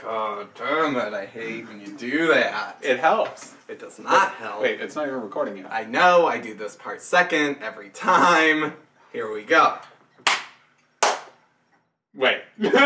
God damn it, I hate when you do that. It helps. It does not help. Wait, it's not even recording yet. I know, I do this part second every time. Here we go. Wait.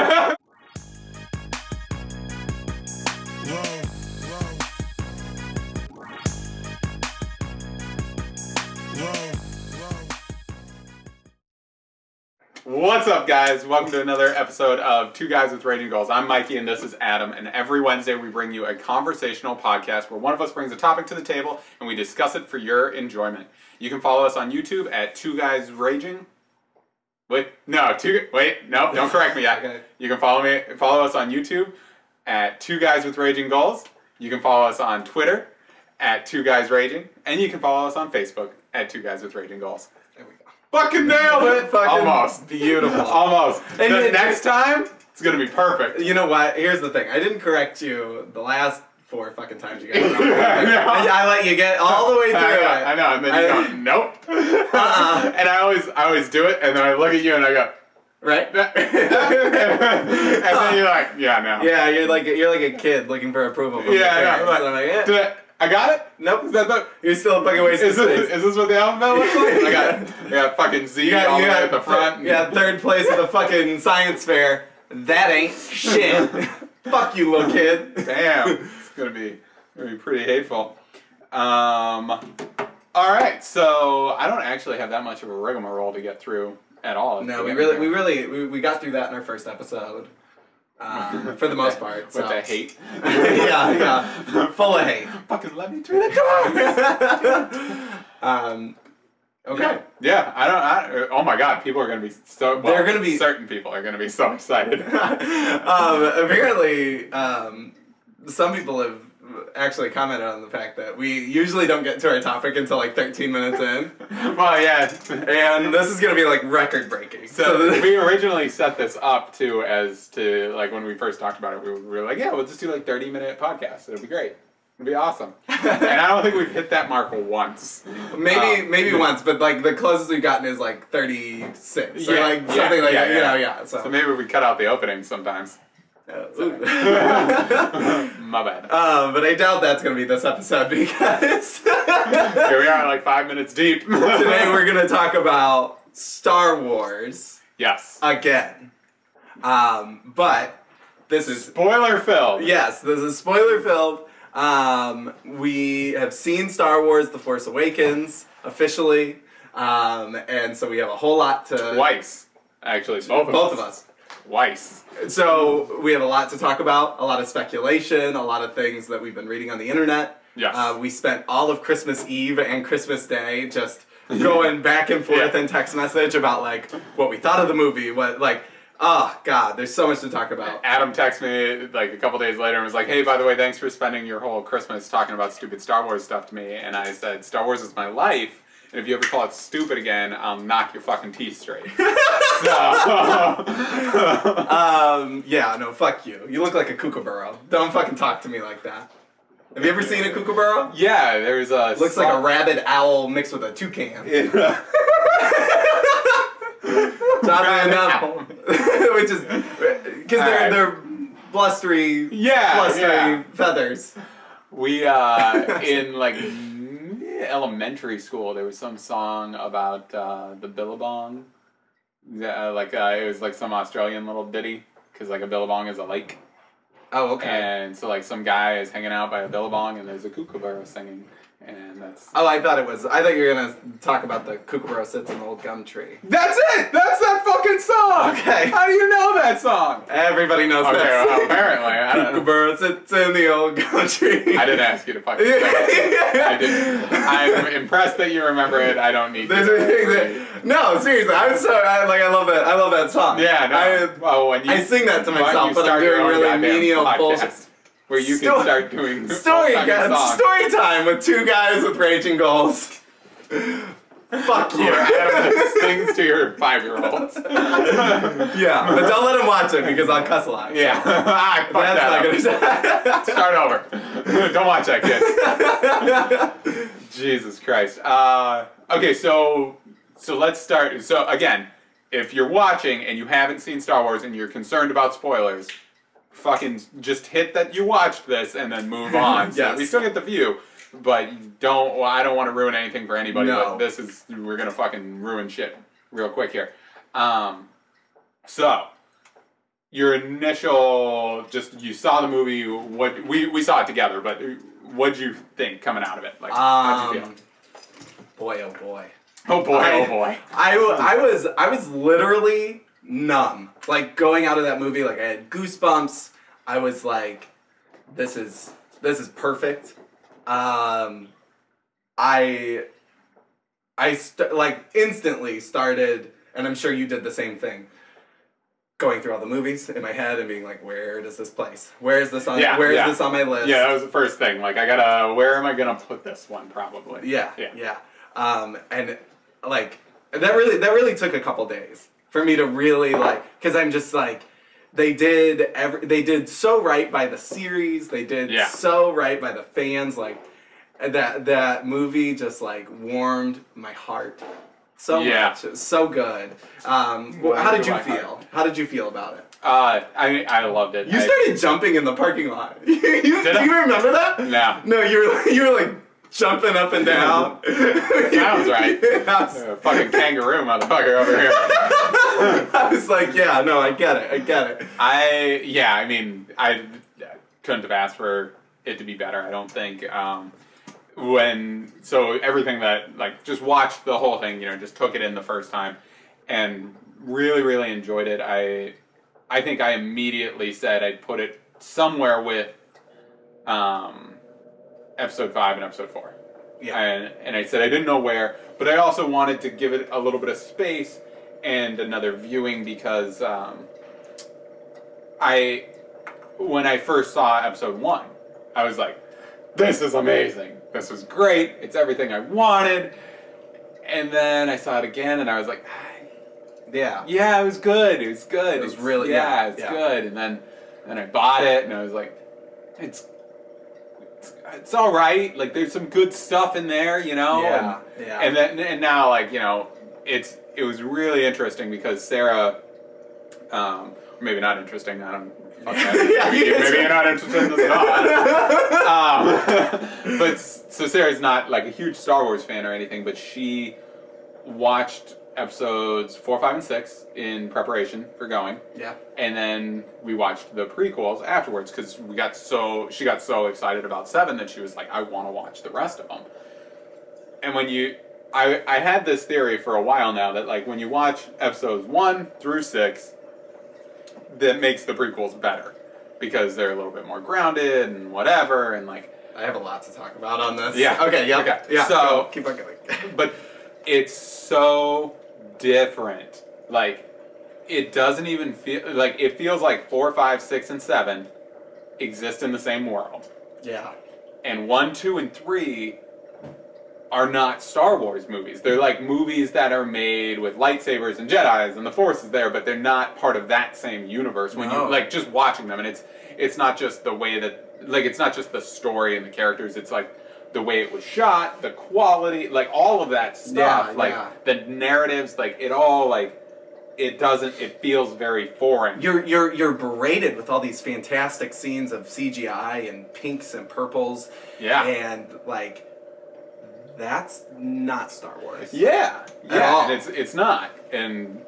What's up, guys? Welcome to another episode of Two Guys with Raging Goals. I'm Mikey and this is Adam, and every Wednesday we bring you a conversational podcast where one of us brings a topic to the table and we discuss it for your enjoyment. You can follow us on YouTube at Two Guys Raging. Don't correct me yet. Okay. You can follow us on YouTube at Two Guys with Raging Goals. You can follow us on Twitter at Two Guys Raging, and you can follow us on Facebook at Two Guys with Raging Goals. There we go. Fucking nailed it! Almost. Beautiful. Almost. And The next time, it's gonna be perfect. You know what? Here's the thing. I didn't correct you the last 4 fucking times you guys were on. I let you get all the way through it. I know, and then you go, nope. And I always do it, and then I look at you and I go, Right? and then you're like, yeah, no. Yeah, you're like a kid looking for approval from your Yeah, parents. no. And I'm like, I got it? Nope. Is that the... You're still a fucking waste of space. Is this what the alphabet looks like? I got fucking Z all the way at the front. Yeah, third place at the fucking science fair. That ain't shit. Fuck you, little kid. Damn, it's gonna be pretty hateful. All right, so I don't actually have that much of a rigmarole to get through at all. No, we got through that in our first episode. For the most part. With So. the hate. yeah. Full of hate. Fucking let me through the door. Okay. Yeah, oh my god, people are gonna be so. Well, They're gonna be. Certain people are gonna be so excited. Apparently, some people have actually commented on the fact that we usually don't get to our topic until like 13 minutes in. Well, yeah. And this is gonna be like record breaking. So we originally set this up too as to like when we first talked about it, we were like, yeah, we'll just do like 30-minute podcasts. It'll be great. It'll be awesome. And I don't think we've hit that mark once. Maybe once, but like the closest we've gotten is like 36 or like something like that. Yeah. So maybe we cut out the opening sometimes. My bad. But I doubt that's gonna be this episode because Here we are, like 5 minutes deep. today we're gonna talk about Star Wars Yes. again. But this is Spoiler filled. yes, this is spoiler filled. We have seen Star Wars: The Force Awakens officially, and so we have a whole lot to Twice. Actually, both of us. Twice. So we have a lot to talk about, a lot of speculation, a lot of things that we've been reading on the internet. Yes. We spent all of Christmas Eve and Christmas Day just going back and forth in text message about like what we thought of the movie, oh god, there's so much to talk about. Adam texted me like a couple days later and was like, hey, by the way, thanks for spending your whole Christmas talking about stupid Star Wars stuff to me. And I said, Star Wars is my life. And if you ever call it stupid again, I'll knock your fucking teeth straight. Yeah, no, fuck you. You look like a kookaburra. Don't fucking talk to me like that. Have you ever seen a kookaburra? Yeah, there's a... Looks like a rabid owl mixed with a toucan. Yeah. Which is because they're blustery, feathers. We in like elementary school, there was some song about the Billabong. It was like some Australian little ditty because like a Billabong is a lake. Oh, okay. And so like some guy is hanging out by a Billabong and there's a kookaburra singing. And that's... Oh, I thought you were gonna talk about the kookaburra sits in the old gum tree. That's it! That's that fucking song! Okay. How do you know that song? Everybody knows that. Well, apparently. Kookaburra sits in the old gum tree. I didn't ask you to fucking sing it. I didn't. I'm impressed that you remember it. I don't need to. No, seriously, I love that. I love that song. Yeah, no. I sing that to myself, but I'm doing really menial bullshit. Where you can start doing story time with two guys with raging goals. Fuck you. Adam sings to your 5-year-olds. Yeah, but don't let him watch it because I'll cuss a lot. Yeah. That's not gonna start over. Don't watch that, kids. Jesus Christ. Okay, so let's start. So again, if you're watching and you haven't seen Star Wars and you're concerned about spoilers, fucking just hit that you watched this and then move on. So Yes. we still get the view, but I don't want to ruin anything for anybody. No. But we're gonna fucking ruin shit real quick here. So your initial, you saw the movie. What we saw it together, but what'd you think coming out of it? Like, how'd you feel? Boy, oh boy. Oh boy, oh boy. I was literally numb. Like going out of that movie, like I had goosebumps. I was like, this is perfect. Like instantly started, and I'm sure you did the same thing, going through all the movies in my head and being like, where does this place? Where is this on? Where is this on my list? Yeah, that was the first thing. Like, where am I gonna put this one? Probably. Yeah. And like that really took a couple days for me to really because I'm just like, they did so right by the series. They did so right by the fans. Like that movie just like warmed my heart so much. It's so good. How did you feel? How did you feel about it? I loved it. You started jumping in the parking lot. Do you remember that? No. No, you were like jumping up and down. Sounds right. Fucking kangaroo motherfucker over here. I was like, yeah, no, I get it. I mean, I couldn't have asked for it to be better, I don't think. So everything that, like, just watched the whole thing, just took it in the first time and really, really enjoyed it. I think I immediately said I'd put it somewhere with episode 5 and episode 4. Yeah. And I said I didn't know where, but I also wanted to give it a little bit of space and another viewing because when I first saw episode 1, I was like, this is amazing. This was great. It's everything I wanted. And then I saw it again and I was like, yeah, it was good. It was good. It was really it's good. And then I bought it and I was like, it's all right. Like there's some good stuff in there, Yeah. And now it was really interesting because Sarah, maybe not interesting. I don't. Maybe you're not interested in this at all. But so Sarah's not like a huge Star Wars fan or anything, but she watched episodes 4, 5, and 6 in preparation for going. Yeah. And then we watched the prequels afterwards because she got so excited about 7 that she was like, I want to watch the rest of them. And I had this theory for a while now that like when you watch episodes 1 through 6, that makes the prequels better because they're a little bit more grounded and whatever and like. I have a lot to talk about on this. Yeah. Okay. Yeah. Okay. Yeah. So keep on going. But it's so different. Like it doesn't even feel like it feels like 4, 5, 6, and 7 exist in the same world. Yeah. And 1, 2, and 3 are not Star Wars movies. They're like movies that are made with lightsabers and Jedis and the Force is there, but they're not part of that same universe. When you like just watching them, and it's not just the way that like it's not just the story and the characters. It's like the way it was shot, the quality, like all of that stuff, the narratives, like it all like it feels very foreign. You're berated with all these fantastic scenes of CGI and pinks and purples. Yeah. And like that's not Star Wars. Yeah. Yeah. And it's not. And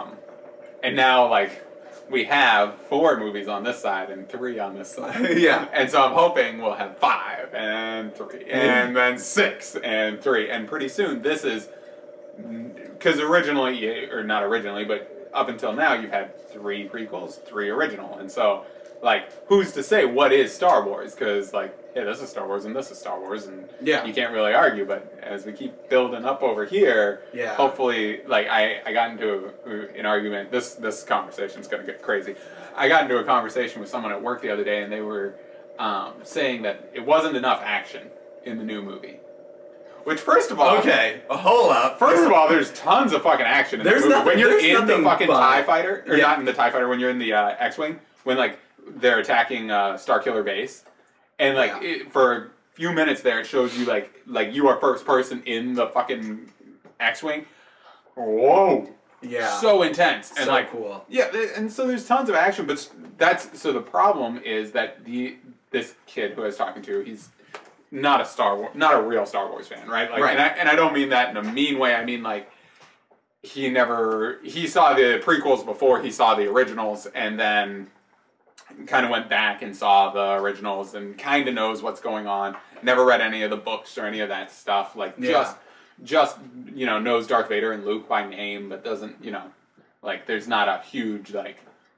now like we have 4 movies on this side and 3 on this side. Yeah. And so I'm hoping we'll have 5 and 3 and then 6 and 3. And pretty soon this is because originally, or not originally, but up until now you've had 3 prequels, 3 original. And so like who's to say what is Star Wars? Because like yeah, this is Star Wars and this is Star Wars and you can't really argue. But as we keep building up over here, hopefully, like I got into an argument. This conversation's gonna get crazy. I got into a conversation with someone at work the other day, and they were saying that it wasn't enough action in the new movie. Which, first of all, hold up. First of all, there's tons of fucking action in the movie. When you're in the fucking TIE fighter, or not in the TIE fighter, when you're in the X-wing, when like they're attacking Starkiller Base. And like for a few minutes there, it shows you like you are first person in the fucking X-wing. Whoa! Yeah. so intense and So like cool. Yeah, and so there's tons of action, but so the problem is that this kid who I was talking to, he's not a real Star Wars fan, right? Like, Right. And I don't mean that in a mean way. I mean like he saw the prequels before he saw the originals, and then kind of went back and saw the originals and kind of knows what's going on. Never read any of the books or any of that stuff. Like just knows Darth Vader and Luke by name, but doesn't like there's not a huge like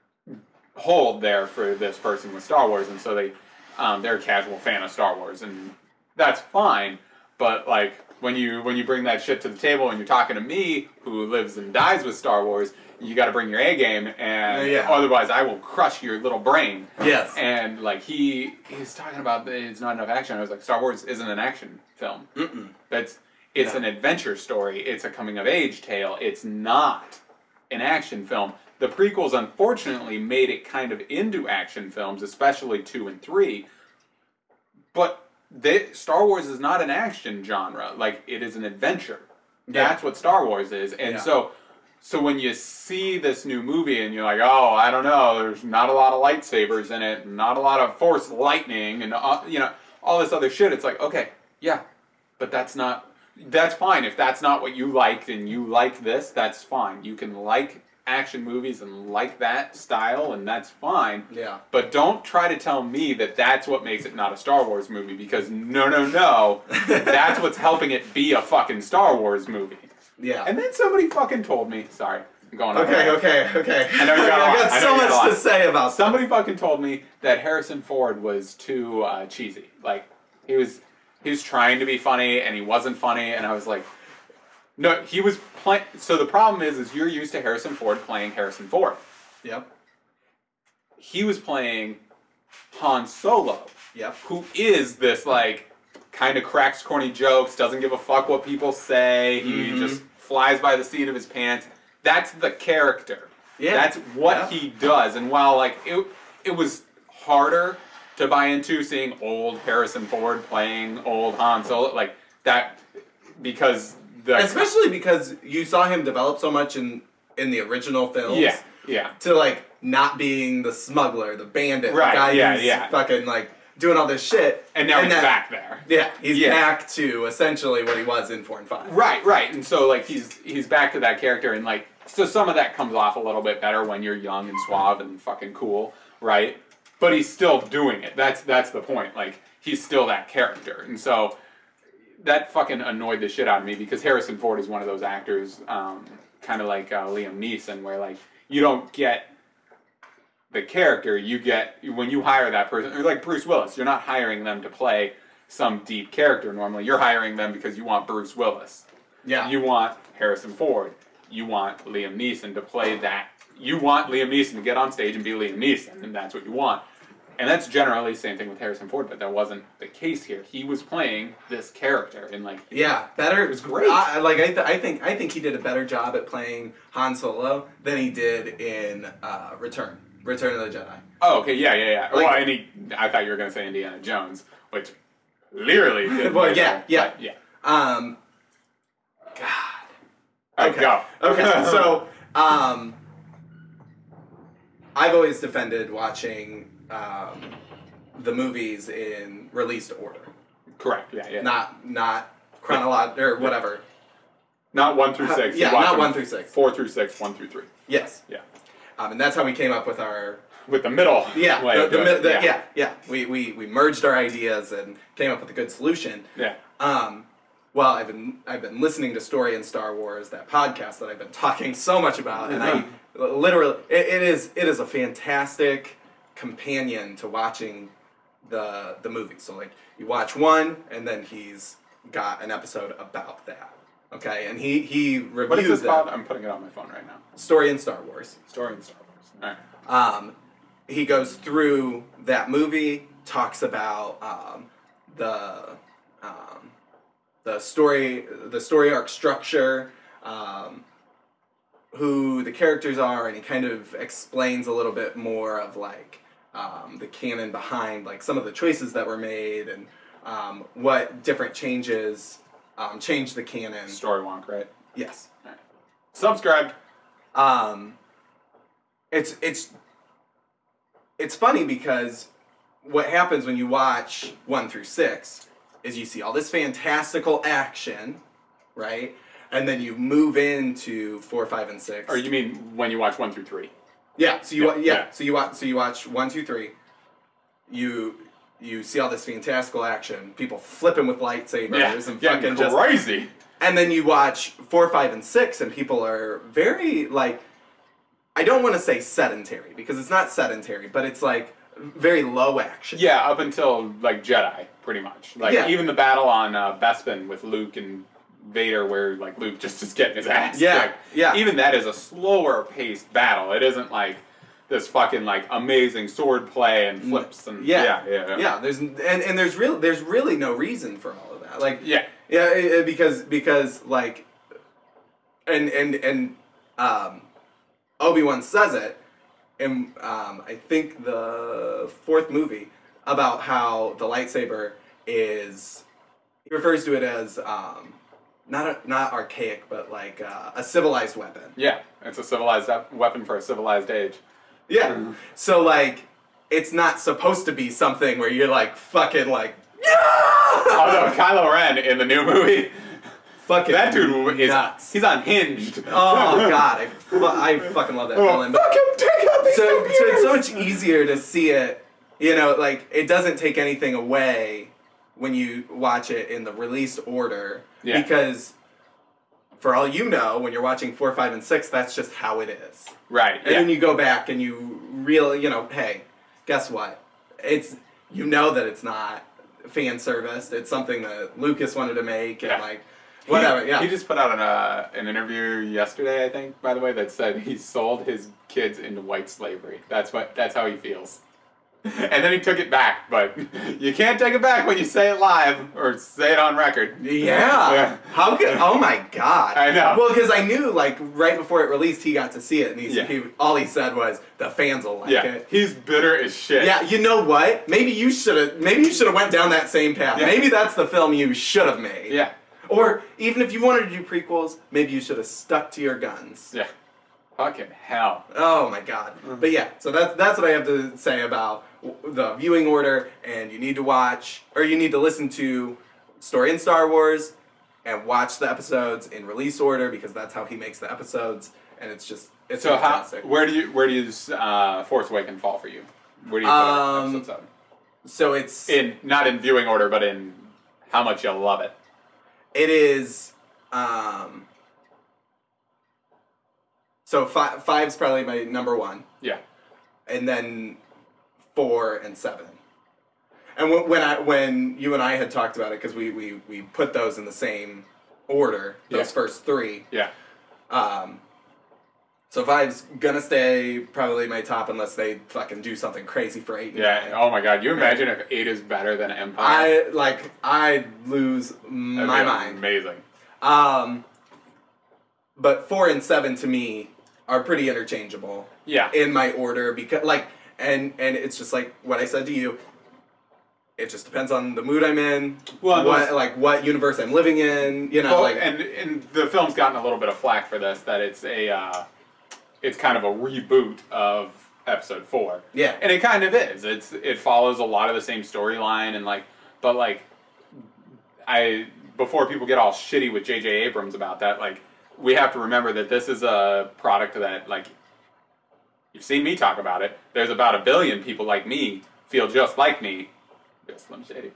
hold there for this person with Star Wars, and so they're a casual fan of Star Wars, and that's fine. But like when you bring that shit to the table and you're talking to me who lives and dies with Star Wars, you got to bring your A game, and otherwise I will crush your little brain. Yes. And like he's talking about it's not enough action. I was like, Star Wars isn't an action film. It's an adventure story. It's a coming of age tale. It's not an action film. The prequels, unfortunately, made it kind of into action films, especially 2 and 3. But Star Wars is not an action genre. Like, it is an adventure. Yeah. That's what Star Wars is. And so when you see this new movie and you're like, oh, I don't know, there's not a lot of lightsabers in it, not a lot of force lightning, and all this other shit, it's like, okay, yeah, but that's fine. If that's not what you liked and you like this, that's fine. You can like action movies and like that style, and that's fine. Yeah. But don't try to tell me that that's what makes it not a Star Wars movie, because no, that's what's helping it be a fucking Star Wars movie. Yeah. And then somebody fucking told me, sorry, I'm going on. Okay. I know you got I got so much to say about somebody fucking told me that Harrison Ford was too cheesy. Like he was trying to be funny and he wasn't funny, and I was like, no, he was playing. So the problem is you're used to Harrison Ford playing Harrison Ford. Yep. He was playing Han Solo. Yep. Who is this like kind of cracks corny jokes, doesn't give a fuck what people say. He just flies by the seat of his pants. That's the character. Yeah. That's what he does. And while like it was harder to buy into seeing old Harrison Ford playing old Han Solo like that, because especially because you saw him develop so much in the original films. Yeah. To like not being the smuggler, the bandit, right, the guy who's fucking like doing all this shit. And now he's back there. Yeah, he's back to essentially what he was in 4 and 5. Right. And so like he's back to that character, and like so some of that comes off a little bit better when you're young and suave and fucking cool, right? But he's still doing it. That's the point. Like he's still that character. And so that fucking annoyed the shit out of me, because Harrison Ford is one of those actors, kind of like Liam Neeson, where like you don't get the character, you get when you hire that person, or like Bruce Willis, you're not hiring them to play some deep character normally. You're hiring them because you want Bruce Willis. Yeah. You want Harrison Ford. You want Liam Neeson to play that. You want Liam Neeson to get on stage and be Liam Neeson, and that's what you want. And that's generally the same thing with Harrison Ford, but that wasn't the case here. He was playing this character, and like better. It was great. I think he did a better job at playing Han Solo than he did in Return of the Jedi. Oh, okay, yeah. Like, well, I thought you were gonna say Indiana Jones, which literally did. Well, yeah. God. Okay. Go. Okay. So, I've always defended watching the movies in released order. Correct. Yeah. Not chronological or whatever. Not 1 through 6. Yeah, not 1 through 6. 4 through 6, 1 through 3. Yes. Yeah. And that's how we came up with the middle. Yeah. Way of doing it. Yeah. We merged our ideas and came up with a good solution. Yeah. Well, I've been listening to Story in Star Wars, that podcast that I've been talking so much about, and I literally it is a fantastic companion to watching the movie. So like you watch one, and then he's got an episode about that. Okay, and he reviews What is this called? I'm putting it on my phone right now. Story in Star Wars. Story in Star Wars. All right. He goes through that movie, talks about the story arc structure, who the characters are, and he kind of explains a little bit more of like the canon behind like some of the choices that were made, and what different changes changed the canon. Story wonk, right? Yes. All right. Subscribed. It's funny because what happens when you watch 1 through 6 is you see all this fantastical action, right? And then you move into 4, 5, and 6. Or you mean when you watch 1 through 3? Yeah. So you Yeah. So you watch 1, 2, 3. You see all this fantastical action, people flipping with lightsabers and fucking just crazy. And then you watch 4, 5, and 6, and people are very like, I don't want to say sedentary because it's not sedentary, but it's like very low action. Yeah, up until like Jedi, pretty much. Like even the battle on Bespin with Luke and Vader, where like Luke just is getting his ass kicked. Yeah. Even that is a slower paced battle. It isn't like this fucking like amazing sword play and flips and yeah. There's really no reason for all of that. Like because like and Obi-Wan says it in I think the 4th movie about how the lightsaber is, he refers to it as not archaic, but like a civilized weapon. Yeah, it's a civilized weapon for a civilized age. Yeah. So like, it's not supposed to be something where you're like fucking like, yeah! Oh no, Kylo Ren in the new movie. Fucking that dude is nuts. He's unhinged. Oh god, I fucking love that villain. So it's so much easier to see it. You know, like it doesn't take anything away when you watch it in the release order because. For all you know, when you're watching 4, 5, and 6, that's just how it is. Right. And then you go back and you really, hey, guess what? You know that it's not fan service. It's something that Lucas wanted to make and like, whatever, He just put out an interview yesterday, I think, by the way, that said he sold his kids into white slavery. That's how he feels. And then he took it back, but you can't take it back when you say it live or say it on record. Yeah. How could? Oh my god. I know. Well, because I knew like right before it released, he got to see it, and all he said was the fans will like it. He's bitter as shit. Yeah. You know what? Maybe you should have went down that same path. Yeah. Maybe that's the film you should have made. Yeah. Or even if you wanted to do prequels, maybe you should have stuck to your guns. Yeah. Fucking hell. Oh my god. But yeah, so that's what I have to say about the viewing order, and you need to listen to Story in Star Wars and watch the episodes in release order because that's how he makes the episodes, and it's fantastic. Where do you Force Awakens fall for you? Where do you put episode 7? So it's not in viewing order, but in how much you love it. It is so 5's probably my number 1. Yeah. And then 4 and 7. And when you and I had talked about it, because we put those in the same order, those first 3. Yeah. So 5's gonna stay probably my top unless they fucking do something crazy for 8. Yeah. Oh my god. You imagine if 8 is better than Empire? I'd lose my mind. Amazing. But 4 and 7 to me are pretty interchangeable. Yeah. In my order because and it's just like what I said to you. It just depends on the mood I'm in. Well, what universe I'm living in. And the film's gotten a little bit of flack for this, that it's it's kind of a reboot of Episode 4. Yeah. And it kind of is. It follows a lot of the same storyline before people get all shitty with J.J. Abrams about that, we have to remember that this is a product that, you've seen me talk about it. There's about 1 billion people like me feel just like me. Just Slim Shady.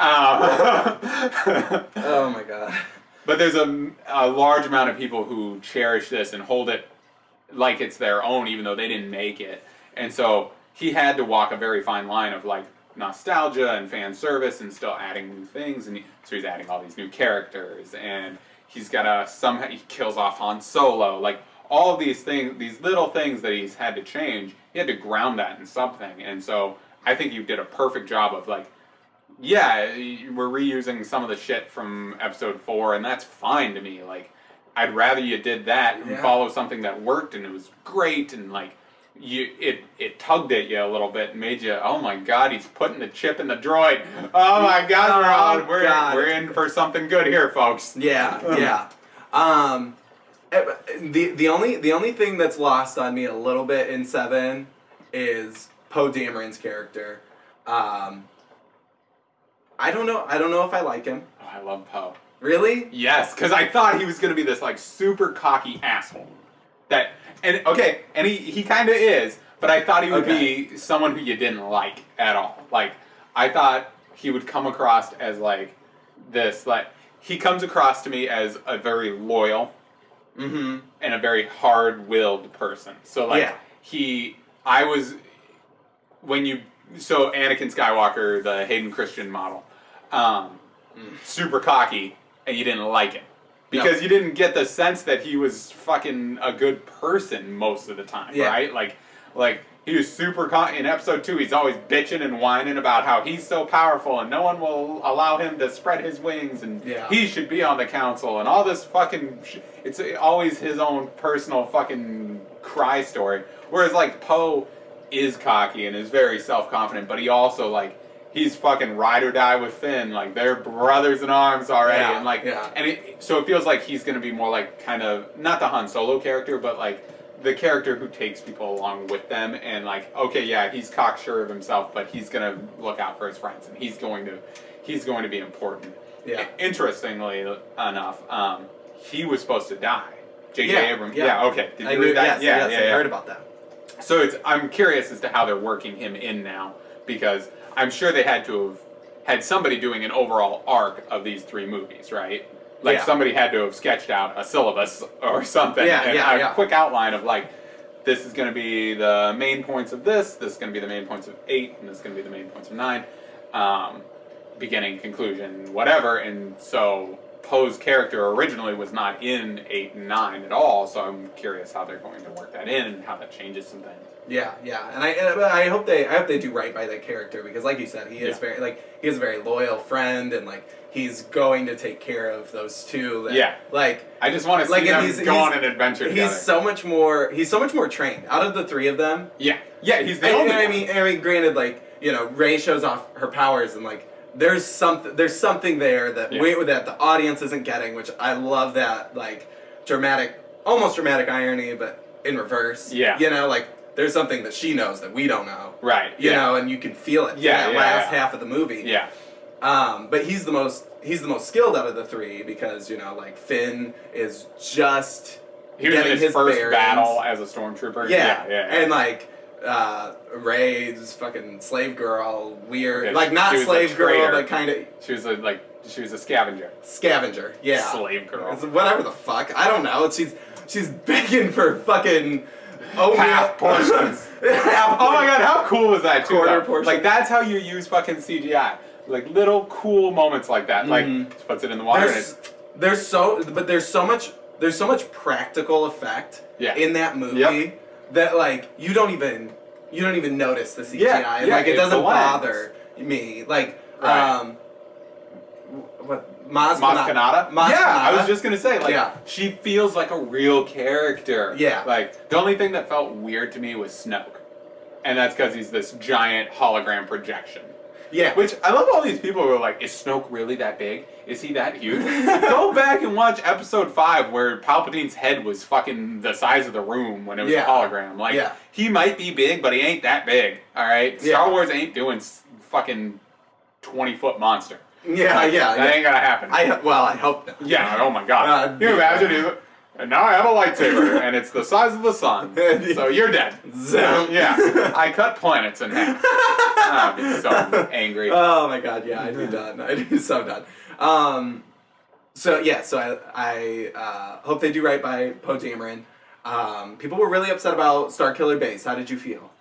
Oh my god. But there's a large amount of people who cherish this and hold it like it's their own, even though they didn't make it. And so he had to walk a very fine line of nostalgia and fan service and still adding new things. And so he's adding all these new characters, and he's got he kills off Han Solo. All of these things, these little things that he's had to change, he had to ground that in something. And so I think you did a perfect job of we're reusing some of the shit from Episode 4, and that's fine to me. I'd rather you did that and follow something that worked and it was great, and it tugged at you a little bit and made you, oh my god, he's putting the chip in the droid. Oh my god, we're in for something good here, folks. Yeah. The only thing that's lost on me a little bit in 7 is Poe Dameron's character. I don't know if I like him. Oh, I love Poe. Really? Yes, because I thought he was going to be this like super cocky asshole. And he kind of is, but I thought he would be someone who you didn't like at all. Like I thought he would come across as like this, like he comes across to me as a very loyal and a very hard-willed person. So like so Anakin Skywalker, the Hayden Christensen model, super cocky, and you didn't like him. Because you didn't get the sense that he was fucking a good person most of the time, right? Like he was super in episode 2. He's always bitching and whining about how he's so powerful and no one will allow him to spread his wings and he should be on the council and all this fucking. It's always his own personal fucking cry story. Whereas like Poe is cocky and is very self-confident, but he also like. He's fucking ride or die with Finn, like they're brothers in arms already, so it feels like he's gonna be more like kind of not the Han Solo character, but like the character who takes people along with them, and like he's cocksure of himself, but he's gonna look out for his friends, and he's going to be important. Yeah. Interestingly enough, he was supposed to die. J.J. Abrams. Yeah. Okay. Did you read that? Yes, I heard about that. So I'm curious as to how they're working him in now, because I'm sure they had to have had somebody doing an overall arc of these 3 movies, right? Like somebody had to have sketched out a syllabus or something, a quick outline of like, this is going to be the main points of this is going to be the main points of 8, and this is going to be the main points of 9, beginning, conclusion, whatever. And so Poe's character originally was not in 8 and 9 at all, so I'm curious how they're going to work that in and how that changes some things. Yeah, and I hope they do right by that character, because like you said, he is he is a very loyal friend, and like he's going to take care of those two. Like I just want to see them go on an adventure together. He's so much more trained out of the 3 of them. Yeah, he's the only. I mean, granted, like Rey shows off her powers, and like there's something there that that the audience isn't getting, which I love, that like almost dramatic irony, but in reverse. Yeah, like. There's something that she knows that we don't know. Right. You know, and you can feel it in that last half of the movie. Yeah. But he's the most skilled out of the 3, because, like Finn is just he was in his first bearings. Battle as a stormtrooper. Yeah. And like Rey's fucking slave girl, weird. Like not slave girl, but kind of she was a scavenger. Scavenger. Yeah. Slave girl. Whatever the fuck. I don't know. She's begging for fucking half portions. Oh my god, how cool was that too? Quarter portion. Like that's how you use fucking CGI. Like little cool moments like that. Like just puts it in the water. There's so much practical effect in that movie that like you don't even notice the CGI. Like it doesn't bother me. Like Maz Kanata? I was just gonna say, like, she feels like a real character. Yeah. Like, the only thing that felt weird to me was Snoke. And that's because he's this giant hologram projection. Yeah. Which, I love all these people who are like, is Snoke really that big? Is he that huge? Go back and watch episode 5 where Palpatine's head was fucking the size of the room when it was a hologram. Like, he might be big, but he ain't that big, alright? Star Wars ain't doing fucking 20-foot monster. That ain't gonna happen. I hope not. Yeah, oh my god. Can you imagine? And now I have a lightsaber, and it's the size of the sun, so you're dead. Yeah, I cut planets in half. I'd be so angry. Oh my god, yeah, I'd be done. I'd be so done. So I hope they do right by Poe Dameron. People were really upset about Starkiller Base. How did you feel?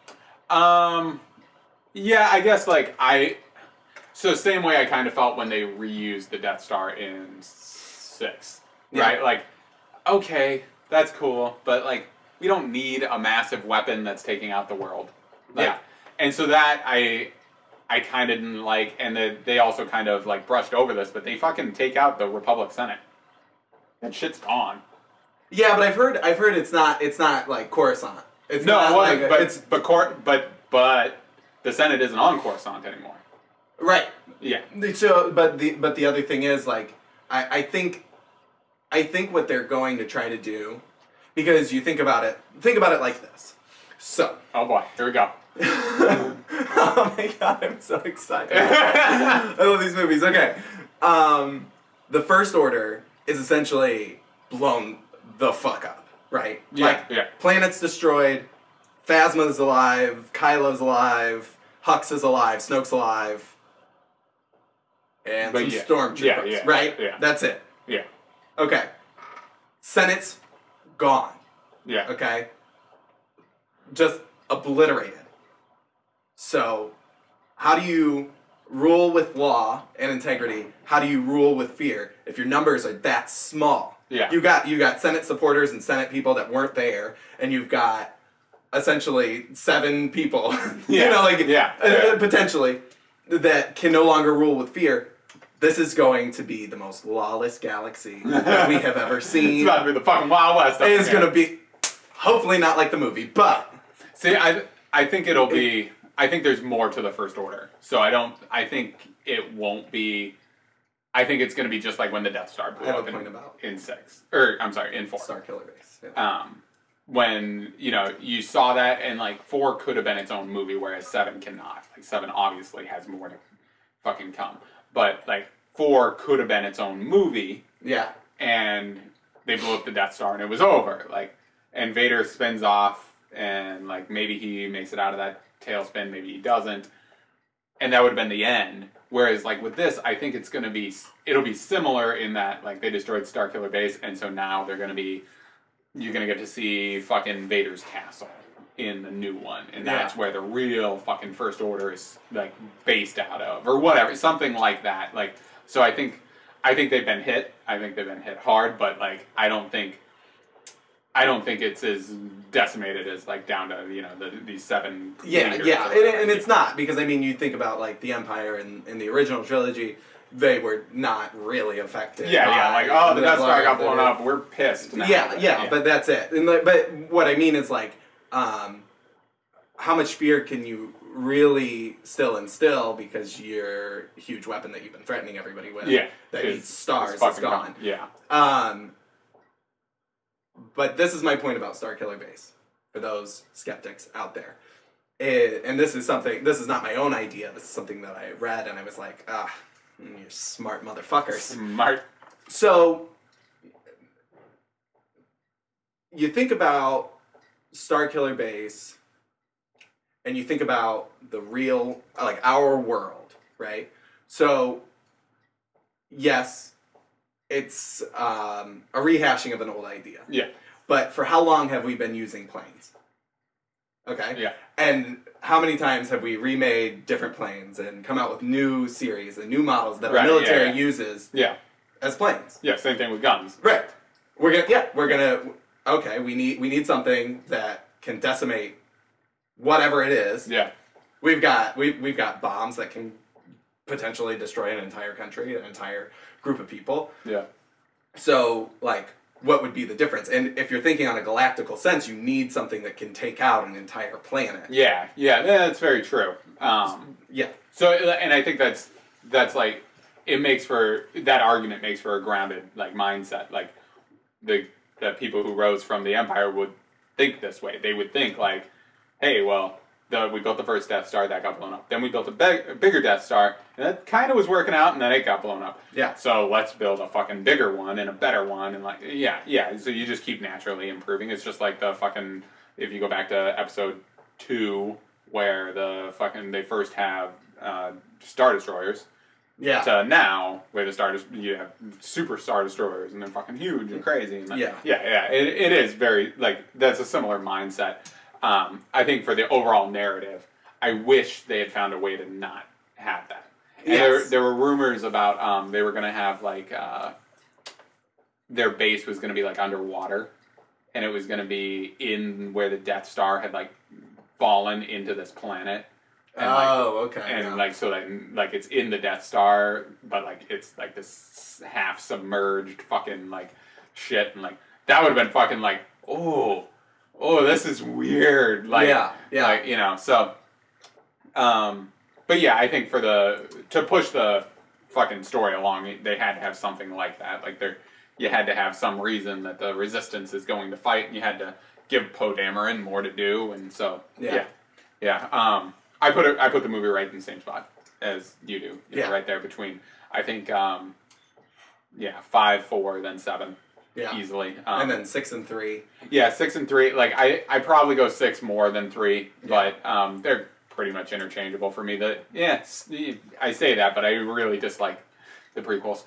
Yeah, I guess So same way I kind of felt when they reused the Death Star in 6, right? Like, okay, that's cool, but like, we don't need a massive weapon that's taking out the world. And so that I kind of didn't like, and they also kind of like brushed over this, but they fucking take out the Republic Senate. That shit's gone. Yeah, but I've heard it's not like Coruscant. It's not, it wasn't, but the Senate isn't on Coruscant anymore. Right. Yeah. So, but the other thing is, like, I think I think what they're going to try to do, because you think about it like this. So. Oh boy, here we go. Oh my god, I'm so excited. I love these movies. Okay. The First Order is essentially blown the fuck up, right? Yeah. Planet's destroyed, Phasma's alive, Kylo's alive, Hux is alive, Snoke's alive, and some stormtroopers, right? Yeah. That's it. Yeah. Okay. Senate's gone. Yeah. Okay? Just obliterated. So, how do you rule with law and integrity? How do you rule with fear if your numbers are that small? Yeah. You got Senate supporters and Senate people that weren't there, and you've got essentially 7 people, potentially, that can no longer rule with fear. This is going to be the most lawless galaxy that we have ever seen. It's about to be the fucking Wild West. It's going to be, hopefully not like the movie, but... See, I think it'll be... I think there's more to the First Order. So I think it won't be... I think it's going to be just like when the Death Star blew up in 6. Or, I'm sorry, in 4. Starkiller Base. Yeah. When, you saw that, and, 4 could have been its own movie, whereas 7 cannot. 7 obviously has more to fucking come. But, 4 could have been its own movie. Yeah. And they blew up the Death Star, and it was over. And Vader spins off, and, maybe he makes it out of that tailspin, maybe he doesn't. And that would have been the end. Whereas, with this, I think it'll be similar in that, they destroyed Starkiller Base, and so now you're going to get to see fucking Vader's castle in the new one. And that's where the real fucking First Order is, based out of, or whatever, something like that. So I think they've been hit. I think they've been hit hard, but, I don't think it's as decimated as down to these 7. And it's not, because you think about the Empire in the original trilogy, they were not really affected. The Death Star got blown up. We're pissed now. Yeah, but that's it. And but what I mean is how much fear can you really still instill because your huge weapon that you've been threatening everybody with that eats stars is gone. But this is my point about Starkiller Base for those skeptics out there. And this is not my own idea. This is something that I read and I was like, you smart motherfuckers. Smart. So, you think about Starkiller Base, and you think about the real, our world, right? So, yes, it's a rehashing of an old idea. Yeah. But for how long have we been using planes? Okay? Yeah. And how many times have we remade different planes and come out with new series and new models that our military uses as planes? Yeah, same thing with guns. Right. We need something that can decimate whatever it is. Yeah. We've got bombs that can potentially destroy an entire country, an entire group of people. Yeah. So, what would be the difference? And if you're thinking on a galactical sense, you need something that can take out an entire planet. Yeah, that's very true. So, and I think that's it makes for, that argument makes for a grounded, mindset. The people who rose from the Empire would think this way. They would think, hey, well, we built the first Death Star, that got blown up. Then we built a bigger Death Star, and that kind of was working out, and then it got blown up. Yeah. So let's build a fucking bigger one and a better one, and so you just keep naturally improving. It's just like the fucking, if you go back to episode 2, where they first have Star Destroyers. Yeah. To now, where you have super Star Destroyers, and they're fucking huge and crazy. And it is very, that's a similar mindset. I think for the overall narrative, I wish they had found a way to not have that. And there were rumors about they were going to have their base was going to be underwater, and it was going to be in where the Death Star had fallen into this planet. And, okay. And so that it's in the Death Star, but it's this half submerged fucking shit, and that would have been fucking oh, this is weird. So, but yeah, I think to push the fucking story along, they had to have something like that. you had to have some reason that the resistance is going to fight, and you had to give Poe Dameron more to do, and so yeah. I put the movie right in the same spot as you do, right there between. I think 5, 4, then 7. Yeah. Easily. And then 6 and 3. Yeah, 6 and 3. Like I probably go 6 more than 3, but they're pretty much interchangeable for me. I say that, but I really dislike the prequels.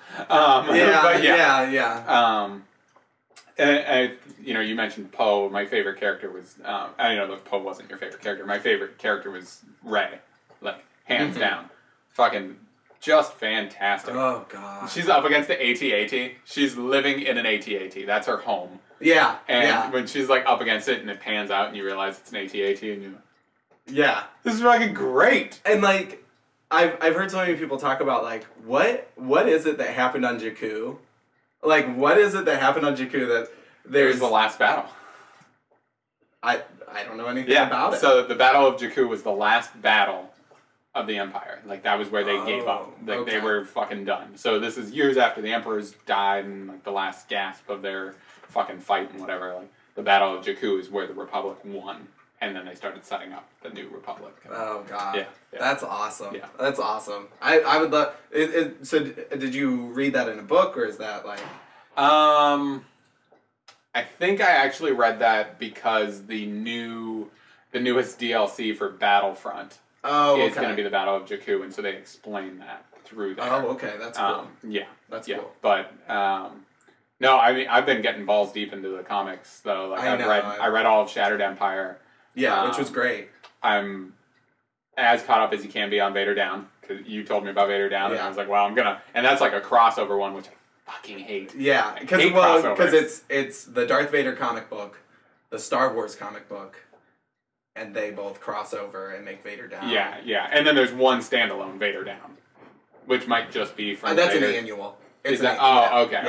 And you mentioned Poe. My favorite character was I know that Poe wasn't your favorite character. My favorite character was Rey, like hands down, fucking. Just fantastic. Oh, God. She's up against the AT-AT. She's living in an AT-AT. That's her home. Yeah. And when she's like up against it and it pans out and you realize it's an AT-AT and you... Yeah. This is fucking great. And like, I've heard so many people talk about like, what is it that happened on Jakku? Like, what is it that happened on Jakku that there's... It was the last battle. I don't know anything about it. So the Battle of Jakku was the last battle of the Empire. Like, that was where they gave up. Like, they were fucking done. So this is years after the Emperors died and, like, the last gasp of their fucking fight and whatever. Like, the Battle of Jakku is where the Republic won. And then they started setting up the new Republic. Oh, God. Yeah. That's awesome. Yeah. That's awesome. I would love... So, did you read that in a book, or is that, like... I think I actually read that because the newest DLC for Battlefront is going to be the Battle of Jakku, and so they explain that through there. Oh, okay, that's cool. That's cool. But no, I mean, I've been getting balls deep into the comics though. Like I read all of Shattered Empire. Yeah, which was great. I'm as caught up as you can be on Vader Down, because you told me about Vader Down, and I was like, well, I'm gonna, and that's like a crossover one, which I fucking hate. Yeah, because it's the Darth Vader comic book, the Star Wars comic book. And they both cross over and make Vader Down. Yeah. And then there's one standalone Vader Down, which might just be from that's Vader. an annual. Is that? Oh, okay.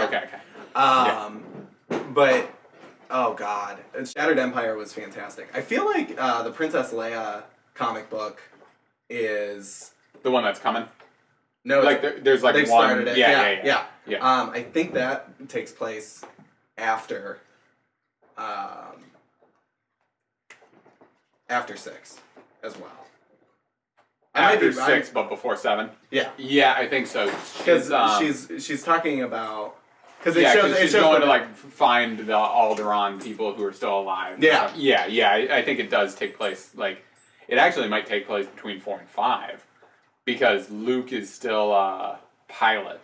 But, oh God. Shattered Empire was fantastic. I feel like the Princess Leia comic book is... The one that's coming? No. Like, there's like they've one... started it. Yeah. I think that takes place after... After 6, as well. After 6, but before 7. Yeah. Yeah, I think so. Because she's talking about because she's going to like find the Alderaan people who are still alive. Yeah. I think it does take place like it actually might take place between 4 and 5 because Luke is still a pilot.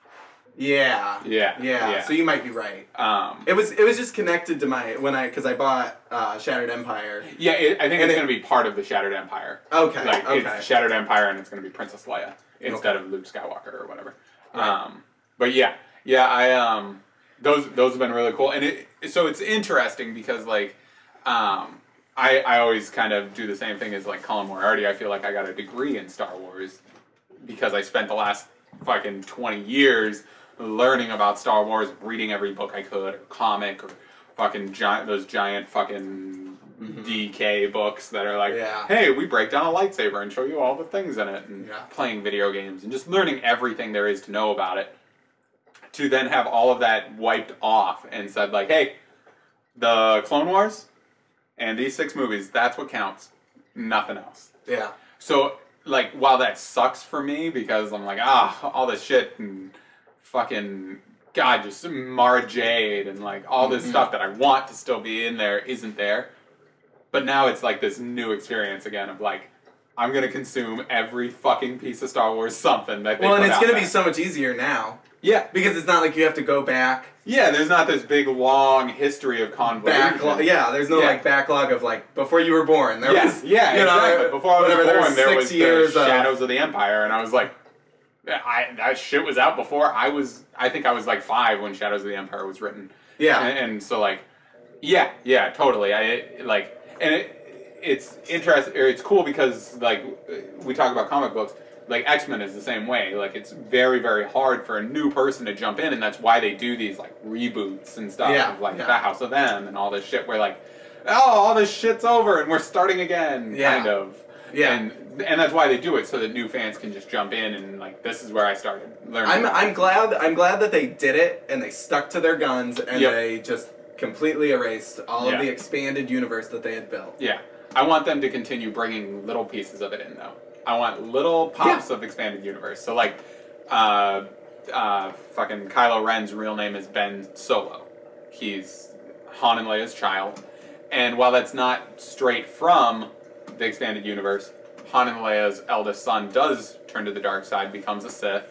Yeah. So you might be right. It was just connected to because I bought Shattered Empire. Yeah, I think it's going to be part of the Shattered Empire. Okay. It's Shattered Empire, and it's going to be Princess Leia instead of Luke Skywalker or whatever. Right. But I those have been really cool, and so it's interesting because like I always kind of do the same thing as like Colin Moriarty. I feel like I got a degree in Star Wars because I spent the last fucking 20 years learning about Star Wars, reading every book I could, or comic, or fucking those giant fucking DK books that are like, hey, we break down a lightsaber and show you all the things in it, and playing video games, and just learning everything there is to know about it, to then have all of that wiped off and said like, hey, the Clone Wars and these 6 movies, that's what counts. Nothing else. Yeah. So, like, while that sucks for me, because I'm like, all this shit, and fucking, God, just Mara Jade, and, like, all this stuff that I want to still be in there isn't there. But now it's, like, this new experience again of, like, I'm going to consume every fucking piece of Star Wars something that they put out. Well, and it's going to be so much easier now. Yeah. Because it's not like you have to go back. Yeah, there's not this big, long history of convolution. There's no, like, backlog of, like, before you were born. There was, exactly. Before I was born, there was 6 years the Shadows of the Empire, and I was like, that shit was out before I think I was, like, 5 when Shadows of the Empire was written. Yeah. And so, like, totally. It's interesting, or it's cool because, like, we talk about comic books. Like, X-Men is the same way. Like, it's very, very hard for a new person to jump in, and that's why they do these, like, reboots and stuff. Of, like, the House of M and all this shit where, like, all this shit's over and we're starting again, kind of. Yeah. And that's why they do it, so that new fans can just jump in and like, this is where I started learning. I'm glad that they did it and they stuck to their guns and Yep. they just completely erased all Yeah. of the expanded universe that they had built. Yeah. I want them to continue bringing little pieces of it in, though. I want little pops of expanded universe. So, like, fucking Kylo Ren's real name is Ben Solo. He's Han and Leia's child. And while that's not straight from the expanded universe, Han and Leia's eldest son does turn to the dark side, becomes a Sith.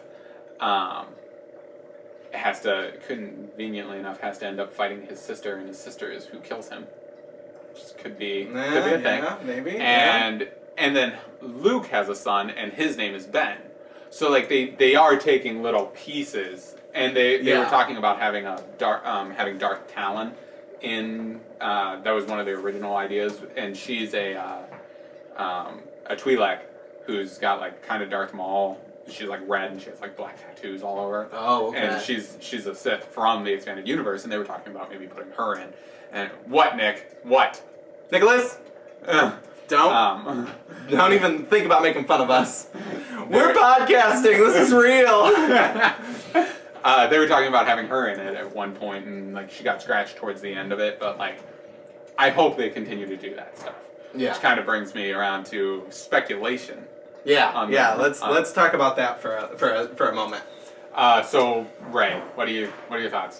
Conveniently enough, has to end up fighting his sister, and his sister is who kills him. Which could be a thing. Yeah, maybe. And then Luke has a son, and his name is Ben. So like they are taking little pieces, and they were talking about having Darth Talon in. That was one of the original ideas, and she's a Twi'lek who's got like kind of Darth Maul. She's like red and she has like black tattoos all over. Oh, okay. And she's a Sith from the expanded universe, and they were talking about maybe putting her in. And what, Nick? What? Nicholas? Don't even think about making fun of us. We're podcasting. This is real. They were talking about having her in it at one point, and like she got scratched towards the end of it. But like, I hope they continue to do that stuff. Yeah. Which kind of brings me around to speculation. Yeah. Let's talk about that for a moment. So Rey, what are your thoughts?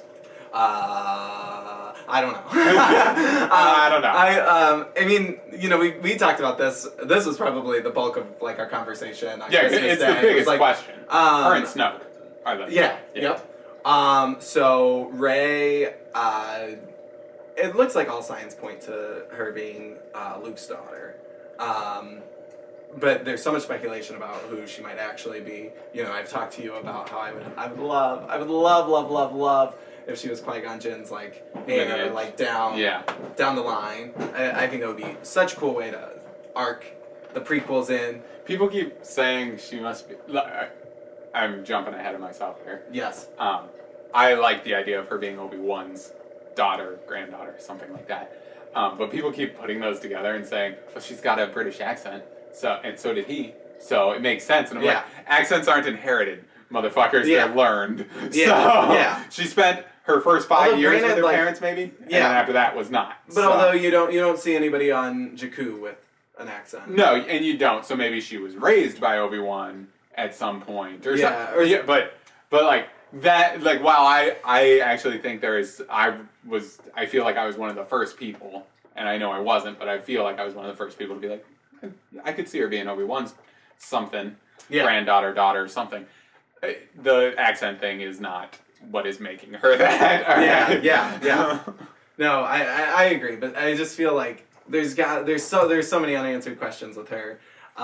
I don't know. I don't know. I mean, you know, we talked about this. This was probably the bulk of like our conversation on Yeah, Christmas it's Day. the biggest like, question. Her and Snoke are the Yep. So Rey, it looks like all signs point to her being Luke's daughter. But there's so much speculation about who she might actually be. You know, I've talked to you about how I would love if she was Qui-Gon Jinn's like heir, like down the line. I think that would be such a cool way to arc the prequels in. People keep saying she must be. I'm jumping ahead of myself here. Yes. I like the idea of her being Obi-Wan's daughter, granddaughter, something like that. But people keep putting those together and saying, well, she's got a British accent, so did he. So it makes sense. And I'm like, accents aren't inherited, motherfuckers. They're learned. Yeah. So she spent her first 5 years with her like, parents, maybe, and then after that was not. But although you don't see anybody on Jakku with an accent. No, and you don't. So maybe she was raised by Obi-Wan at some point, or something. But like that, like while I actually think I feel like I was one of the first people, and I know I wasn't, but I feel like I was one of the first people to be like, I could see her being Obi-Wan's something, granddaughter, daughter, something. The accent thing is not what is making her that. Yeah. No, I agree, but I just feel like there's so many unanswered questions with her,